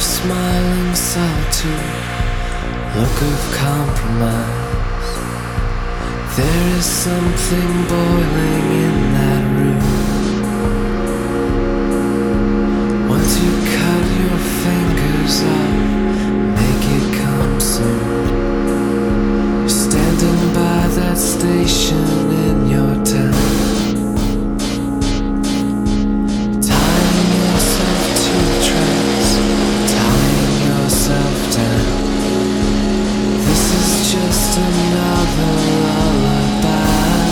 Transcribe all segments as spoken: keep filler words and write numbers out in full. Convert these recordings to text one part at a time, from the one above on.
smiling solitude, look of compromise. There is something boiling in that room. Once you cut your fingers off, make it come soon. You're standing by that station in your town, tying yourself to the tracks, tying yourself down. This is just another lullaby.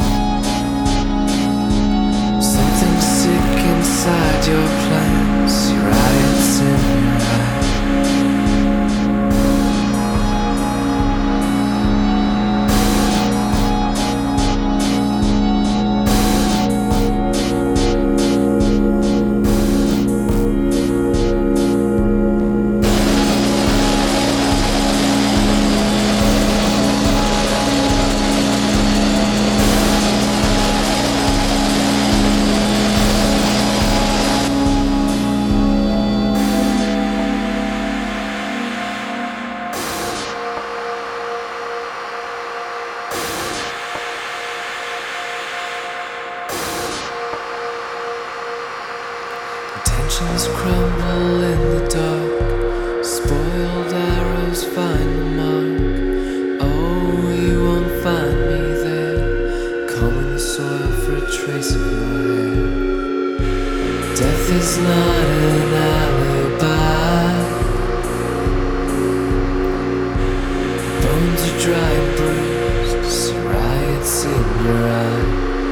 Something sick inside your plans, your riots in your eyes. Tensions crumble in the dark, spoiled arrows find the mark. Oh, you won't find me there, combing the soil for a trace of your hair. Death is not an alibi. Bones are dry and bruised, see riots in your eyes.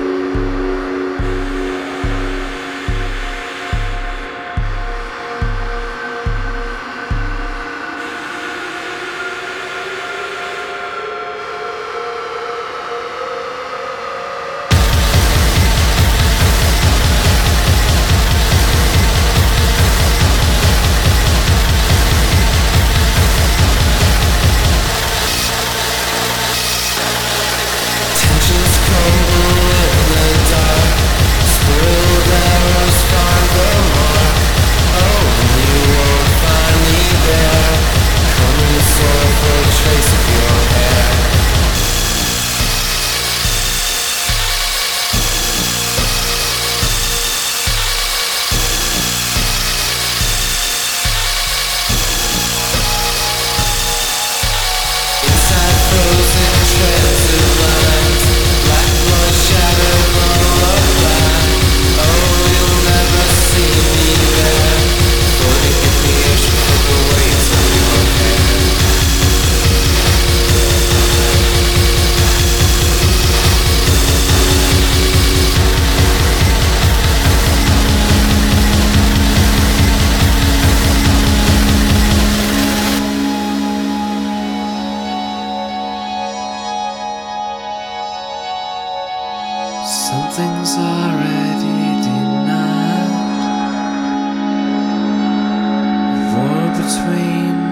Something's already denied. War between